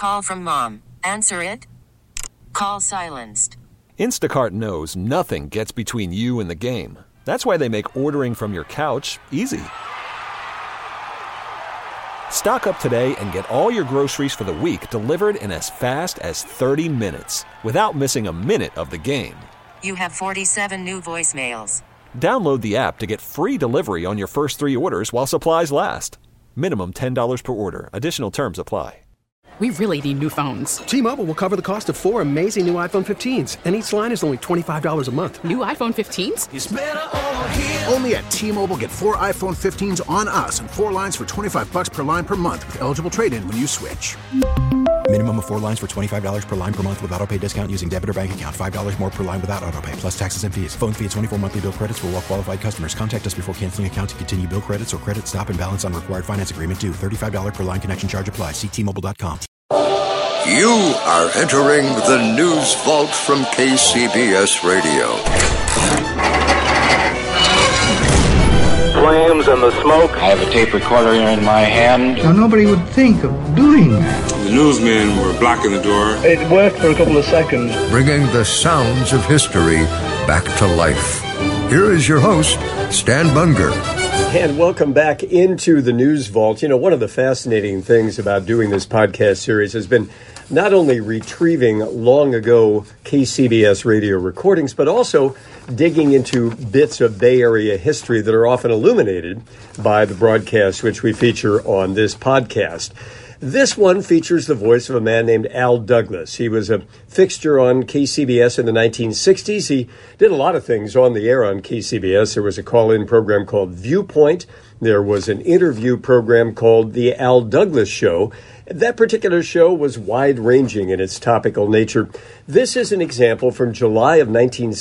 call from mom. Answer it. Call silenced. Instacart knows nothing gets between you and the game. That's why they make ordering from your couch easy. Stock up today and get all your groceries for the week delivered in as fast as 30 minutes without missing a minute of the game. You have 47 new voicemails. Download the app to get free delivery on your first 3 orders while supplies last. Minimum $10 per order. Additional terms apply. We really need new phones. T-Mobile will cover the cost of 4 amazing new iPhone 15s, and each line is only $25 a month. New iPhone 15s? It's better over here. Only at T-Mobile, get 4 iPhone 15s on us and 4 lines for $25 per line per month with eligible trade-in when you switch. Minimum of 4 lines for $25 per line per month with autopay discount using debit or bank account. $5 more per line without autopay, plus taxes and fees. Phone fee at 24 monthly bill credits for well-qualified customers. Contact us before canceling account to continue bill credits or credit stop and balance on required finance agreement due. $35 per line connection charge applies. See T-Mobile.com. You are entering the News Vault from KCBS Radio. Flames and the smoke. I have a tape recorder in my hand. Now, nobody would think of doing that. The newsmen were blocking the door. It worked for a couple of seconds. Bringing the sounds of history back to life. Here is your host, Stan Bunger. And welcome back into the News Vault. You know, one of the fascinating things about doing this podcast series has been not only retrieving long ago KCBS radio recordings, but also digging into bits of Bay Area history that are often illuminated by the broadcasts which we feature on this podcast. This one features the voice of a man named Al Douglas. He was a fixture on KCBS in the 1960s. He did a lot of things on the air on KCBS. There was a call-in program called Viewpoint. There was an interview program called The Al Douglas Show. That particular show was wide-ranging in its topical nature. This is an example from July of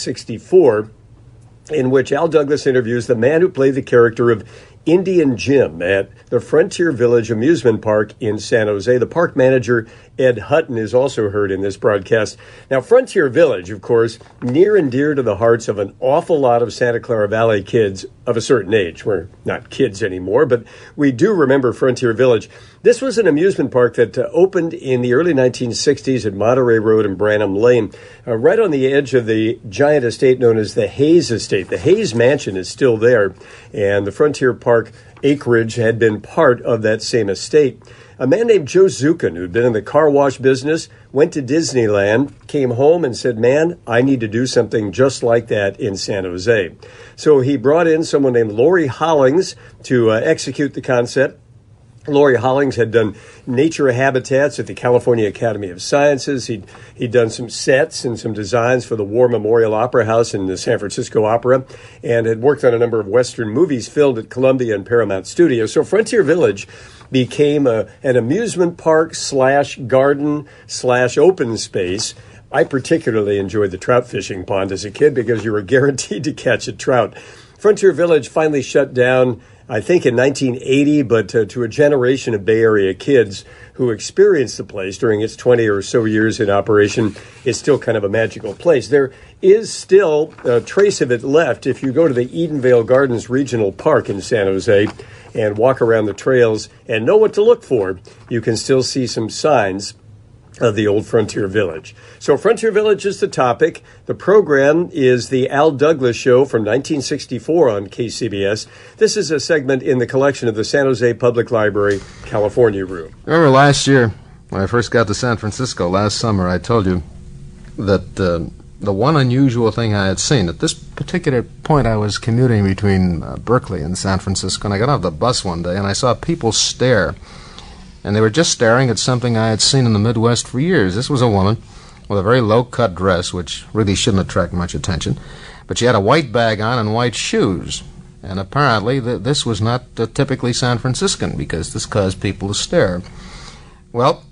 1964 in which Al Douglas interviews the man who played the character of Indian Jim at the Frontier Village Amusement Park in San Jose. The park manager, Ed Hutton, is also heard in this broadcast. Now, Frontier Village, of course, near and dear to the hearts of an awful lot of Santa Clara Valley kids of a certain age. We're not kids anymore, but we do remember Frontier Village. This was an amusement park that opened in the early 1960s at Monterey Road and Branham Lane, right on the edge of the giant estate known as the Hayes Estate. The Hayes Mansion is still there, and the Frontier Park acreage had been part of that same estate. A man named Joe Zukin, who'd been in the car wash business, went to Disneyland, came home and said, man, I need to do something just like that in San Jose. So he brought in someone named Laurie Hollings to execute the concept. Laurie Hollings had done nature habitats at the California Academy of Sciences. He'd done some sets and some designs for the War Memorial Opera House and the San Francisco Opera, and had worked on a number of Western movies filmed at Columbia and Paramount Studios. So Frontier Village became an amusement park / garden / open space. I particularly enjoyed the trout fishing pond as a kid because you were guaranteed to catch a trout. Frontier Village finally shut down, I think, in 1980, but to a generation of Bay Area kids who experienced the place during its 20 or so years in operation, it's still kind of a magical place. There is still a trace of it left if you go to the Edenvale Gardens Regional Park in San Jose and walk around the trails and know what to look for. You can still see some signs of the old Frontier Village. So Frontier Village is the topic. The program is the Al Douglas Show from 1964 on KCBS. This is a segment in the collection of the San Jose Public Library, California Room. Remember last year, when I first got to San Francisco last summer, I told you that the one unusual thing I had seen, at this particular point I was commuting between Berkeley and San Francisco, and I got off the bus one day and I saw people stare. And they were just staring at something I had seen in the Midwest for years. This was a woman with a very low-cut dress, which really shouldn't attract much attention. But she had a white bag on and white shoes. And apparently this was not typically San Franciscan, because this caused people to stare. Well,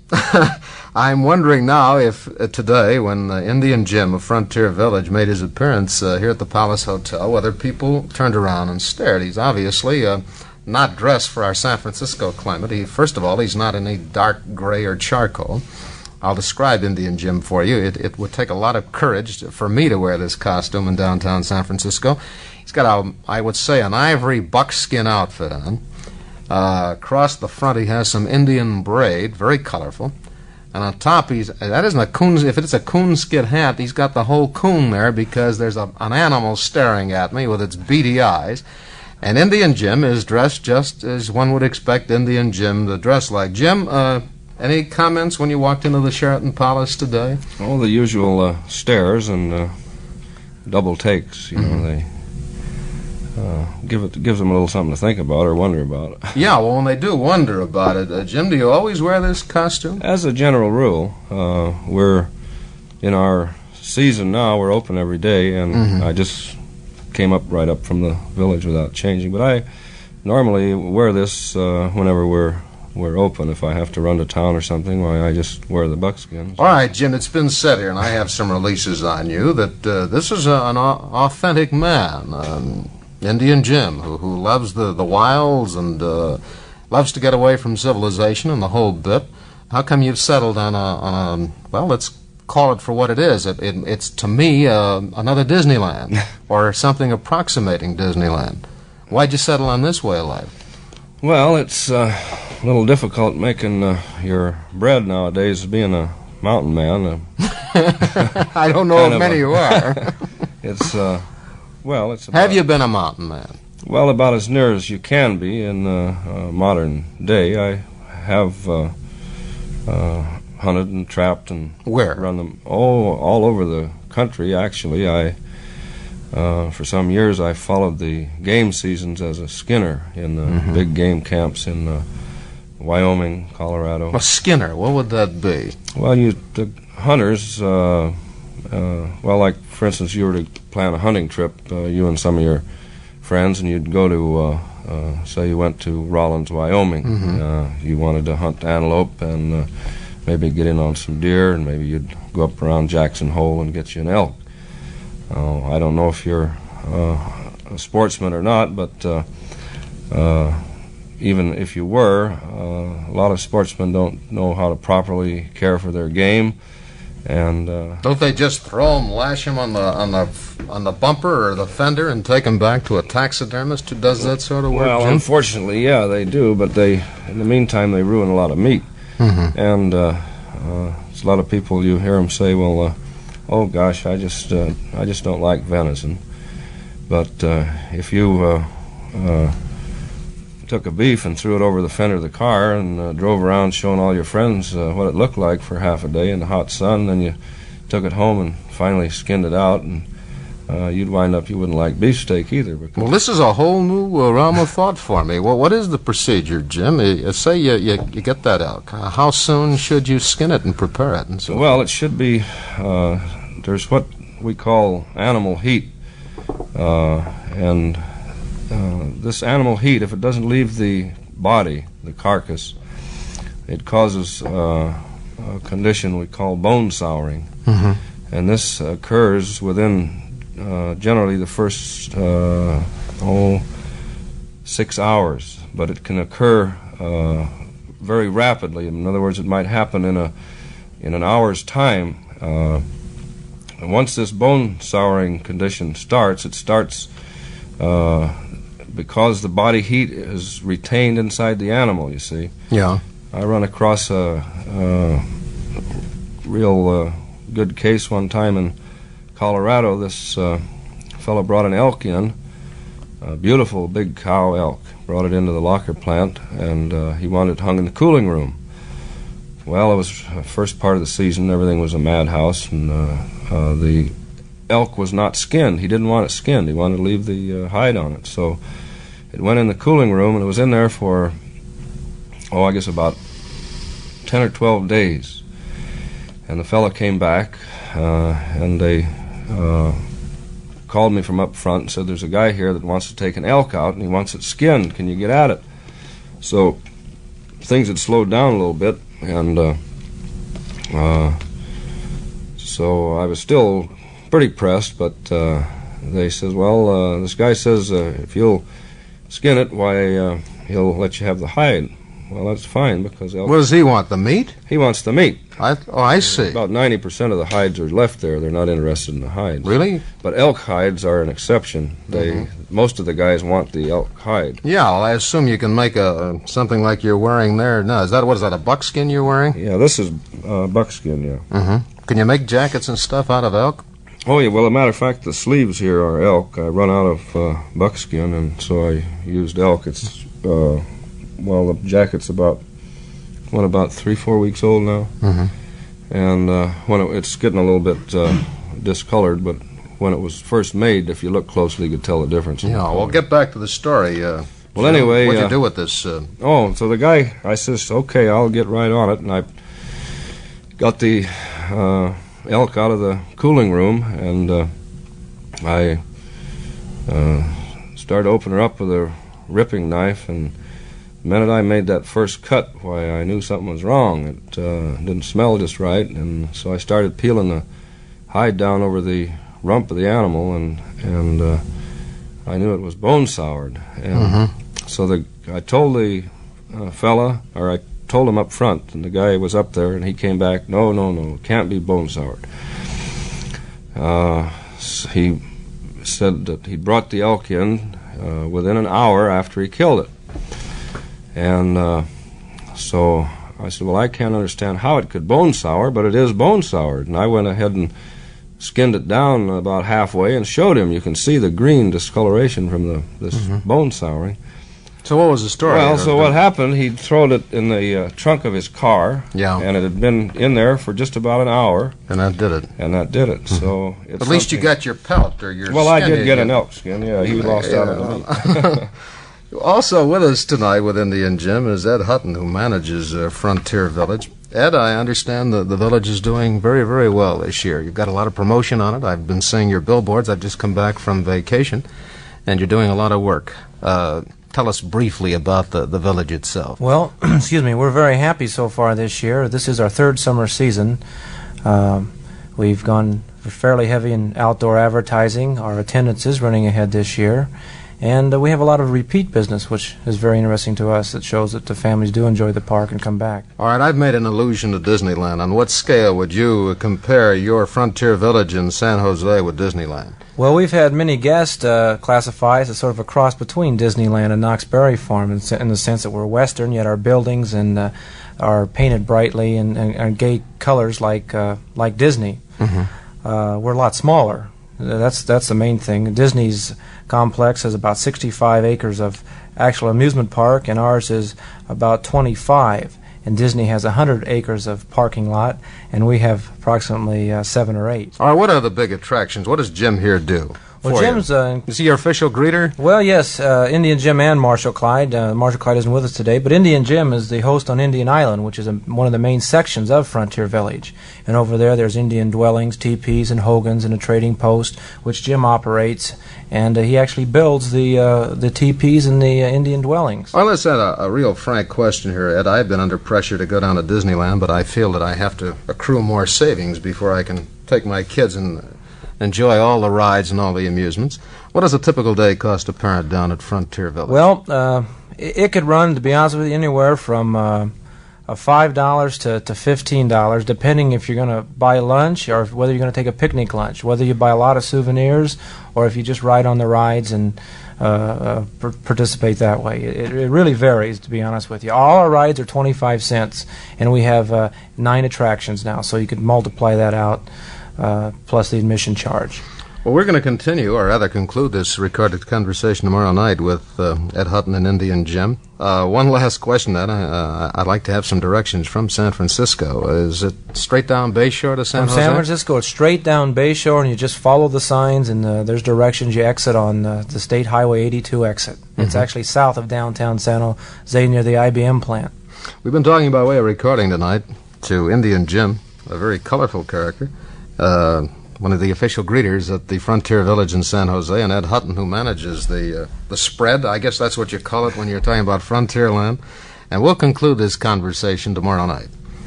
I'm wondering now if today, when Indian Jim of Frontier Village made his appearance here at the Palace Hotel, whether people turned around and stared. He's obviously not dressed for our San Francisco climate. First of all, he's not in any dark gray or charcoal. I'll describe Indian Jim for you. It would take a lot of courage for me to wear this costume in downtown San Francisco. He's got, I would say, an ivory buckskin outfit on. Across the front he has some Indian braid, very colorful. And on top, that isn't a coon. If it's a coonskin hat, he's got the whole coon there because there's an animal staring at me with its beady eyes. And Indian Jim is dressed just as one would expect Indian Jim to dress like. Jim, any comments when you walked into the Sheraton Palace today? Oh, the usual stares and double takes. You know, they gives them a little something to think about or wonder about. Yeah, well, when they do wonder about it, Jim, do you always wear this costume? As a general rule, we're in our season now. We're open every day, and I just came right up from the village without changing. But I normally wear this whenever we're open. If I have to run to town or something, why I just wear the buckskin. All right, Jim, it's been said here, and I have some releases on you, that this is an authentic man, Indian Jim, who loves the wilds and loves to get away from civilization and the whole bit. How come you've settled on a well, let's call it for what it is. It's to me, another Disneyland, or something approximating Disneyland. Why'd you settle on this way of life? Well, it's a little difficult making your bread nowadays, being a mountain man. I don't know if many you are. It's, well, it's about, have you been a mountain man? Well, about as near as you can be in the modern day. I have hunted and trapped and where? Run them all over the country. Actually, I for some years I followed the game seasons as a skinner in the big game camps in Wyoming, Colorado. A skinner, what would that be? Well, the hunters, well, like for instance, you were to plan a hunting trip, you and some of your friends, and you'd go to, say you went to Rollins, Wyoming. You wanted to hunt antelope and maybe get in on some deer, and maybe you'd go up around Jackson Hole and get you an elk. I don't know if you're a sportsman or not, but even if you were, a lot of sportsmen don't know how to properly care for their game. And don't they just throw them, lash them on the bumper or the fender, and take them back to a taxidermist who does that sort of work? Well, Jim? Unfortunately, yeah, they do. But in the meantime, they ruin a lot of meat. And there's a lot of people, you hear them say, "Well, oh gosh, I just don't like venison." But if you took a beef and threw it over the fender of the car and drove around showing all your friends what it looked like for half a day in the hot sun, then you took it home and finally skinned it out, and you'd wind up you wouldn't like beefsteak either. Well, this is a whole new realm of thought for me. Well, what is the procedure, Jim? Say you get that elk. How soon should you skin it and prepare it? And so well, it should be, there's what we call animal heat, and this animal heat, if it doesn't leave the body, the carcass, it causes a condition we call bone souring. And this occurs within generally the first 6 hours, but it can occur very rapidly. In other words, it might happen in an hour's time. And once this bone souring condition starts, it starts because the body heat is retained inside the animal, you see. Yeah. I run across a real good case one time in Colorado. This fellow brought an elk in, a beautiful big cow elk, brought it into the locker plant, and he wanted it hung in the cooling room. Well, it was the first part of the season, everything was a madhouse, and the elk was not skinned. He didn't want it skinned, he wanted to leave the hide on it. So it went in the cooling room, and it was in there for, I guess about 10 or 12 days. And the fellow came back, and they called me from up front and said, "There's a guy here that wants to take an elk out, and he wants it skinned. Can you get at it?" So things had slowed down a little bit, and so I was still pretty pressed, but they says, "Well, this guy says if you'll skin it, why, he'll let you have the hide." Well, that's fine, because elk... What does he want, the meat? He wants the meat. I see. About 90% of the hides are left there. They're not interested in the hides. Really? But elk hides are an exception. Most of the guys want the elk hide. Yeah, well, I assume you can make something like you're wearing there. No, what is that, a buckskin you're wearing? Yeah, this is buckskin, yeah. Can you make jackets and stuff out of elk? Oh, yeah, well, as a matter of fact, the sleeves here are elk. I run out of buckskin, and so I used elk. It's, the jacket's about 3-4 weeks old now. And when it's getting a little bit discolored, but when it was first made, if you look closely, you could tell the difference. Yeah, well, get back to the story. Well, anyway... What'd you do with this? So the guy, I says, okay, I'll get right on it, and I got the... elk out of the cooling room, and I started to open her up with a ripping knife, and the minute I made that first cut, why, I knew something was wrong. It didn't smell just right, and so I started peeling the hide down over the rump of the animal, and I knew it was bone soured. And so I told the fella, or I told him up front, and the guy was up there, and he came back, no, it can't be bone soured. He said that he brought the elk in within an hour after he killed it. And so I said, well, I can't understand how it could bone sour, but it is bone soured. And I went ahead and skinned it down about halfway and showed him. You can see the green discoloration from this bone souring. So what was the story? Well, so what happened, he'd thrown it in the trunk of his car, and it had been in there for just about an hour. And that did it. So at least you got your pelt or your Well, skin. I did get an elk skin, yeah. He lost out on the meat. Also with us tonight with Indian Jim is Ed Hutton, who manages Frontier Village. Ed, I understand the village is doing very, very well this year. You've got a lot of promotion on it. I've been seeing your billboards. I've just come back from vacation, and you're doing a lot of work. Tell us briefly about the village itself. Well, excuse me, we're very happy so far this year. This is our third summer season. We've gone fairly heavy in outdoor advertising. Our attendance is running ahead this year. And we have a lot of repeat business, which is very interesting to us. It shows that the families do enjoy the park and come back. All right, I've made an allusion to Disneyland. On what scale would you compare your Frontier Village in San Jose with Disneyland? Well, we've had many guests classify us as sort of a cross between Disneyland and Knott's Berry Farm in the sense that we're Western, yet our buildings and are painted brightly and gay colors like Disney. We're a lot smaller. That's the main thing. Disney's complex has about 65 acres of actual amusement park, and ours is about 25. And Disney has 100 acres of parking lot, and we have approximately 7 or 8. All right, what are the big attractions? What does Jim here do? Well, Jim's... is he your official greeter? Well, yes, Indian Jim and Marshall Clyde. Marshall Clyde isn't with us today, but Indian Jim is the host on Indian Island, which is one of the main sections of Frontier Village. And over there's Indian dwellings, teepees, and hogans, and a trading post, which Jim operates. And he actually builds the teepees and the Indian dwellings. Well, let's add a real frank question here, Ed. I've been under pressure to go down to Disneyland, but I feel that I have to accrue more savings before I can take my kids and enjoy all the rides and all the amusements. What does a typical day cost a parent down at Frontier Village? Well, it could run, to be honest with you, anywhere from $5 to $15, depending if you're going to buy lunch or whether you're going to take a picnic lunch, whether you buy a lot of souvenirs or if you just ride on the rides and participate that way. It really varies, to be honest with you. All our rides are 25 cents, and we have 9 attractions now, so you could multiply that out. Plus the admission charge. Well, we're going to continue, or rather conclude this recorded conversation tomorrow night with Ed Hutton and Indian Jim. One last question, Ed. I'd like to have some directions from San Francisco. Is it straight down Bayshore to San Jose? From San Francisco, it's straight down Bayshore, and you just follow the signs, and there's directions. You exit on the State Highway 82 exit. It's actually south of downtown San Jose near the IBM plant. We've been talking by way of recording tonight to Indian Jim, a very colorful character. One of the official greeters at the Frontier Village in San Jose, and Ed Hutton, who manages the spread. I guess that's what you call it when you're talking about Frontierland. And we'll conclude this conversation tomorrow night.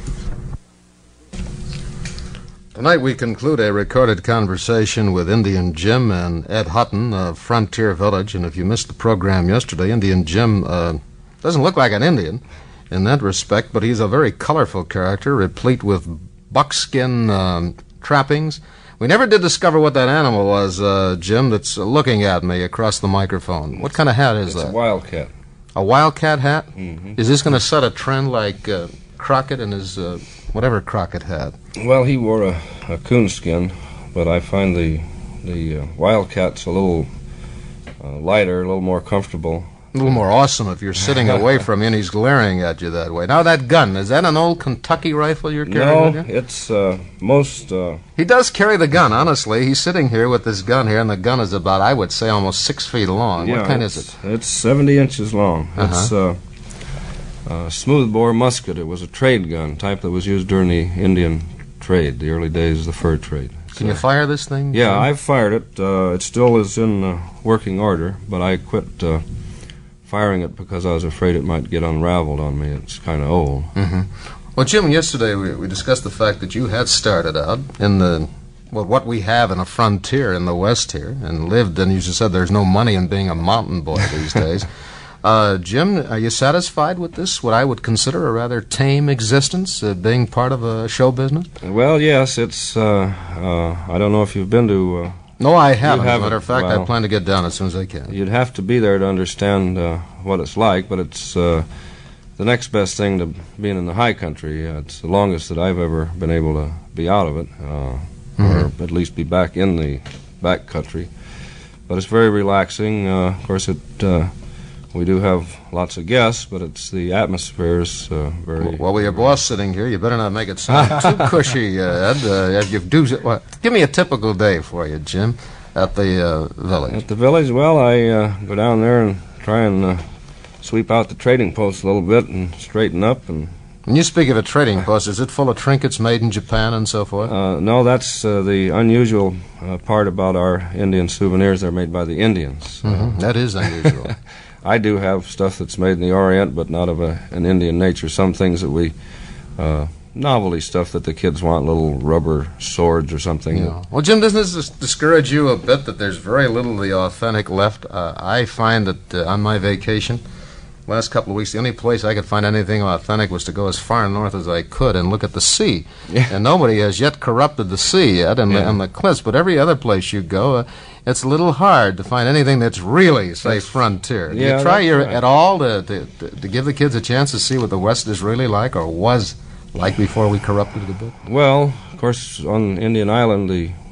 Tonight we conclude a recorded conversation with Indian Jim and Ed Hutton of Frontier Village. And if you missed the program yesterday, Indian Jim doesn't look like an Indian. in that respect, but he's a very colorful character, replete with buckskin trappings. We never did discover what that animal was, Jim, that's looking at me across the microphone. What kind of hat is that? It's a wildcat. A wildcat hat? Mm-hmm. Is this going to set a trend like Crockett and his whatever Crockett had? Well, he wore a coonskin, but I find the wildcat's a little lighter, a little more comfortable. A little more awesome if you're sitting away from him and he's glaring at you that way. Now, that gun, is that an old Kentucky rifle you're carrying? No, it's most... He does carry the gun, honestly. He's sitting here with this gun here, and the gun is about, I would say, almost 6 feet long. Yeah, what kind is it? It's 70 inches long. It's a smoothbore musket. It was a trade gun, type that was used during the Indian trade, the early days of the fur trade. Can you fire this thing? Yeah, I've fired it. It still is in working order, but I quit firing it because I was afraid it might get unraveled on me. It's kind of old. Mm-hmm. Well, Jim, yesterday we discussed the fact that you had started out in the, well, what we have in a frontier in the West here, and lived, and you just said there's no money in being a mountain boy these days. Jim, are you satisfied with this, what I would consider a rather tame existence, being part of a show business? Well, yes, it's, I don't know if you've been to... No, I haven't. As a matter of fact, I plan to get down as soon as I can. You'd have to be there to understand what it's like, but it's the next best thing to being in the high country. It's the longest that I've ever been able to be out of it, or at least be back in the back country. But it's very relaxing. Of course, we do have lots of guests, but it's the atmosphere is very... Well, with your boss sitting here, you better not make it sound too cushy, Ed. Give me a typical day for you, Jim, at the village. At the village, well, I go down there and try and sweep out the trading post a little bit and straighten up. And when you speak of a trading post, is it full of trinkets made in Japan and so forth? No, that's the unusual part about our Indian souvenirs. They're made by the Indians. Mm-hmm. That is unusual. I do have stuff that's made in the Orient, but not of an Indian nature. Some things that we, novelty stuff that the kids want, little rubber swords or something. Yeah. Well, Jim, doesn't this discourage you a bit that there's very little of the authentic left? I find that on my vacation, last couple of weeks, the only place I could find anything authentic was to go as far north as I could and look at the sea. Yeah. And nobody has yet corrupted the sea yet and the cliffs, but every other place you go, it's a little hard to find anything that's really, say, frontier. Do you try at all to give the kids a chance to see what the West is really like, or was like before we corrupted it a bit? Well, of course, on Indian Island,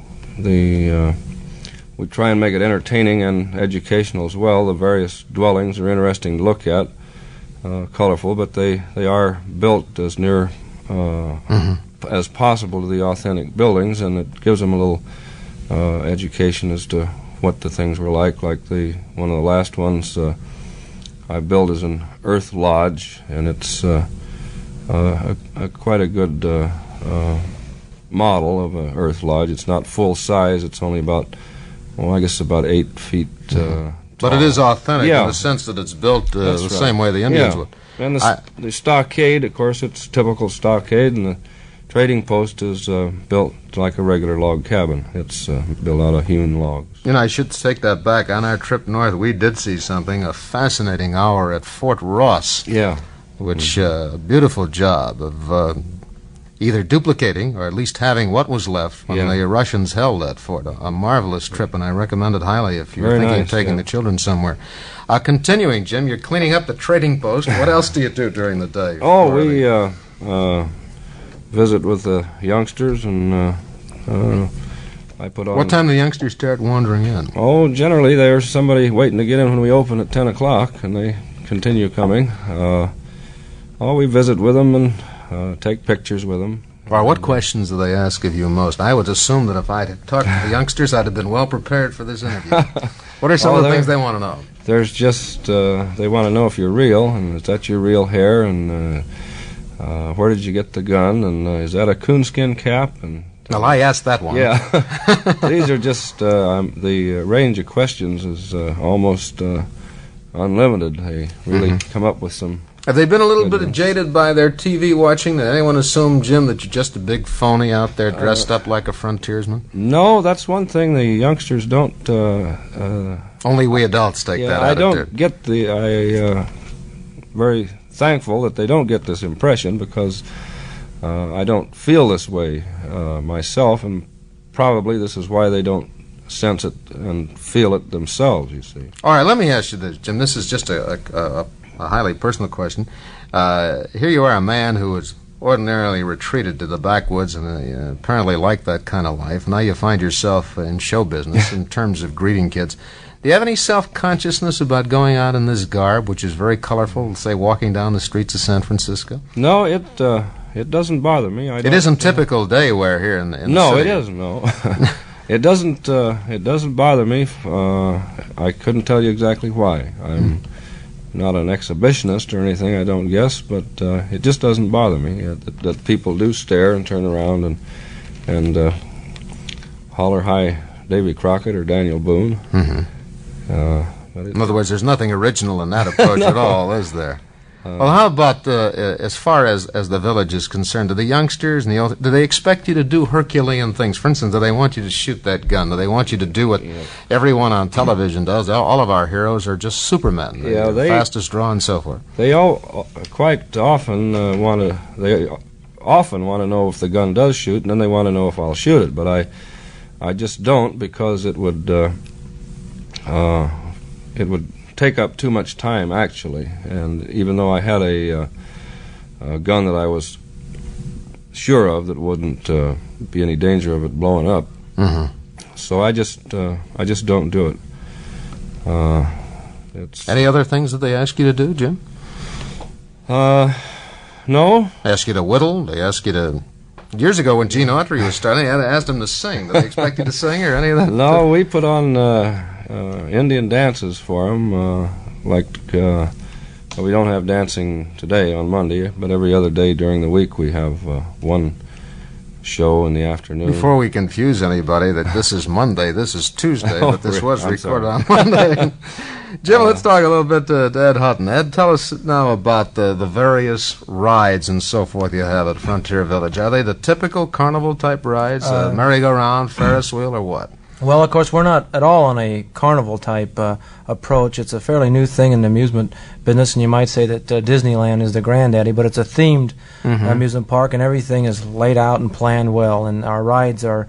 we try and make it entertaining and educational as well. The various dwellings are interesting to look at, colorful, but they are built as near as possible to the authentic buildings, and it gives them a little education as to what the things were like. Like one of the last ones I built is an earth lodge, and it's quite a good model of an earth lodge. It's not full size. It's only about, I guess about 8 feet But it is authentic in the sense that it's built the same way the Indians would. And the stockade, of course, it's typical stockade, and the trading post is built like a regular log cabin. It's built out of hewn logs. You know, I should take that back. On our trip north, we did see something, a fascinating hour at Fort Ross. Yeah. Which, a beautiful job of either duplicating or at least having what was left when the Russians held that fort. A marvelous trip, and I recommend it highly if you're thinking of taking the children somewhere. Continuing, Jim, you're cleaning up the trading post. What else do you do during the day? Oh, we visit with the youngsters, and I put on... What time do the youngsters start wandering in? Oh, generally there's somebody waiting to get in when we open at 10 o'clock, and they continue coming. We visit with them and take pictures with them. Well, what questions do they ask of you most? I would assume that if I had talked to the youngsters, I'd have been well prepared for this interview. What are some of the things they want to know? There's just, they want to know if you're real, and is that your real hair, and where did you get the gun, and is that a coonskin cap? And well, I asked that one. Yeah. These are just, the range of questions is almost unlimited. They really come up with some... Have they been a little bit jaded by their TV watching? Did anyone assume, Jim, that you're just a big phony out there dressed up like a frontiersman? No, that's one thing the youngsters don't... Only we adults take that attitude. I don't get the... thankful that they don't get this impression, because I don't feel this way myself, and probably this is why they don't sense it and feel it themselves, you see. All right, let me ask you this, Jim. This is just a highly personal question. Here you are, a man who is ordinarily retreated to the backwoods and apparently liked that kind of life. Now you find yourself in show business in terms of greeting kids. Do you have any self-consciousness about going out in this garb, which is very colorful, say walking down the streets of San Francisco? No, it doesn't bother me. It isn't typical day wear here in the city. No, it isn't, no. It doesn't bother me. I couldn't tell you exactly why. I'm not an exhibitionist or anything, I don't guess, but it just doesn't bother me that people do stare and turn around and holler hi Davy Crockett or Daniel Boone. In other words, there's nothing original in that approach No. at all, is there? Well, how about as far as the village is concerned? Do the youngsters and the old, do they expect you to do Herculean things? For instance, do they want you to shoot that gun? Do they want you to do what everyone on television does? All of our heroes are just supermen. They're the fastest draw and so forth. They all quite often want to. They often want to know if the gun does shoot, and then they want to know if I'll shoot it. But I just don't, because it would take up too much time, actually. And even though I had a gun that I was sure of that wouldn't be any danger of it blowing up, so I just don't do it. Any other things that they ask you to do, Jim? No. They ask you to whittle? They ask you to... Years ago when Gene Autry was starting, I asked him to sing. Did they expect you to sing or any of that? No, we put on Indian dances for them. We don't have dancing today on Monday, but every other day during the week we have one show in the afternoon. Before we confuse anybody that this is Monday, this is Tuesday, Oh, but this was I'm recorded sorry. on Monday. Jim, let's talk a little bit to Ed Hutton. Ed, tell us now about the various rides and so forth you have at Frontier Village. Are they the typical carnival-type rides, merry-go-round, Ferris wheel, or what? Well, of course, we're not at all on a carnival-type approach. It's a fairly new thing in the amusement business, and you might say that Disneyland is the granddaddy, but it's a themed amusement park, and everything is laid out and planned well, and our rides are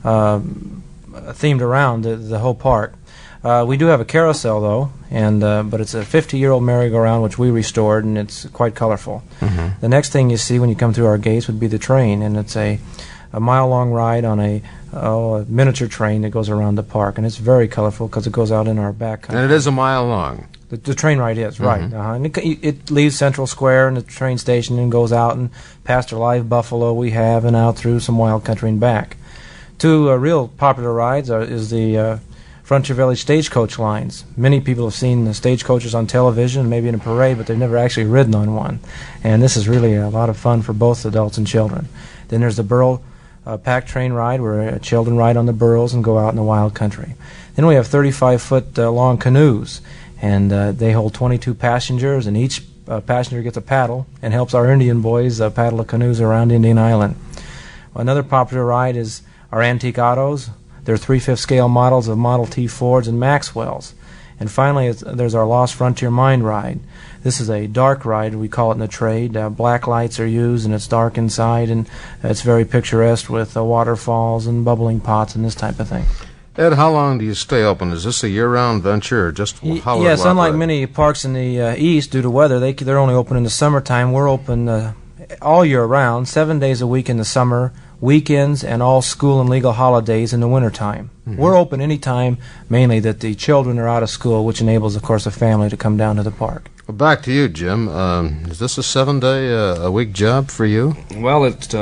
themed around the whole park. We do have a carousel, though, but it's a 50-year-old merry-go-round, which we restored, and it's quite colorful. The next thing you see when you come through our gates would be the train, and it's a mile-long ride on a miniature train that goes around the park, and it's very colorful because it goes out in our back country. And it is a mile long. The train ride is, right. And it leaves Central Square and the train station and goes out and past a live buffalo we have and out through some wild country and back. Two real popular rides is the Frontier Village stagecoach lines. Many people have seen the stagecoaches on television, maybe in a parade, but they've never actually ridden on one. And this is really a lot of fun for both adults and children. Then there's the Burro pack train ride, where children ride on the burros and go out in the wild country. Then we have 35-foot long canoes, and they hold 22 passengers, and each passenger gets a paddle and helps our Indian boys paddle the canoes around Indian Island. Another popular ride is our antique autos. They're 3/5 scale models of Model T Fords and Maxwells. And finally, there's our Lost Frontier Mine ride. This is a dark ride, we call it in the trade. Black lights are used, and it's dark inside, and it's very picturesque with waterfalls and bubbling pots and this type of thing. Ed, how long do you stay open? Is this a year-round venture, or just how will it Yes, unlike operate? many parks in the east, due to weather, they're only open in the summertime. We're open all year round, 7 days a week in the summer, weekends, and all school and legal holidays in the wintertime. We're open any time, mainly that the children are out of school, which enables, of course, a family to come down to the park. Well, back to you, Jim. Is this a 7-day-a-week job for you? Well, it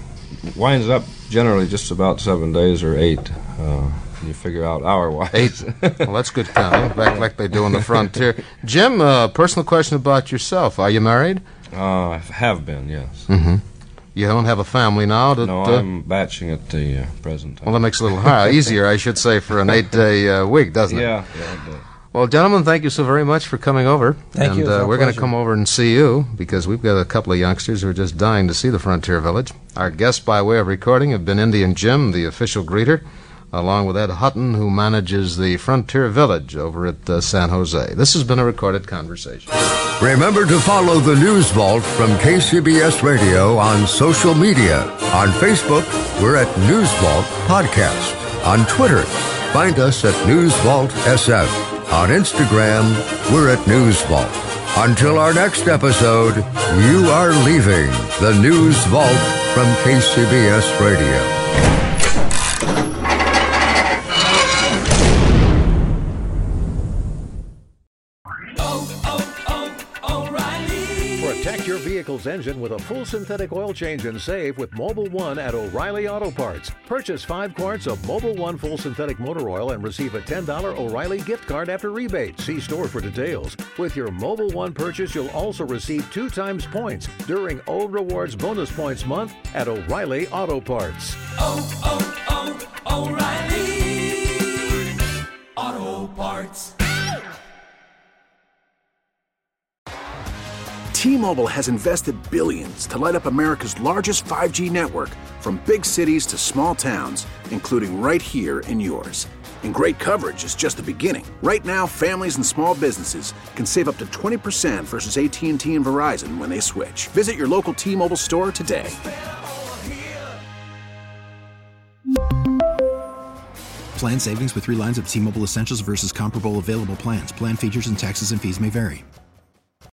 winds up generally just about 7 days or 8. You figure out hour-wise. 8. Well, that's good counting, back like they do on the Frontier. Jim, personal question about yourself. Are you married? I have been, yes. You don't have a family now? No, I'm batching at the present time. Well, that makes it a little easier, I should say, for an 8-day week, doesn't it? Yeah, it does. Well, gentlemen, thank you so very much for coming over. Thank you. And we're going to come over and see you, because we've got a couple of youngsters who are just dying to see the Frontier Village. Our guests by way of recording have been Indian Jim, the official greeter, along with Ed Hutton, who manages the Frontier Village over at San Jose. This has been a recorded conversation. Remember to follow the News Vault from KCBS Radio on social media. On Facebook, we're at News Vault Podcast. On Twitter, find us at News Vault SF. On Instagram, we're at News Vault. Until our next episode, you are leaving the News Vault from KCBS Radio. Protect your vehicle's engine with a full synthetic oil change and save with Mobil 1 at O'Reilly Auto Parts. Purchase 5 quarts of Mobil 1 full synthetic motor oil and receive a $10 O'Reilly gift card after rebate. See store for details. With your Mobil 1 purchase, you'll also receive 2 times points during O Rewards Bonus Points Month at O'Reilly Auto Parts. O'Reilly Auto Parts. T-Mobile has invested billions to light up America's largest 5G network, from big cities to small towns, including right here in yours. And great coverage is just the beginning. Right now, families and small businesses can save up to 20% versus AT&T and Verizon when they switch. Visit your local T-Mobile store today. Plan savings with 3 lines of T-Mobile Essentials versus comparable available plans. Plan features and taxes and fees may vary.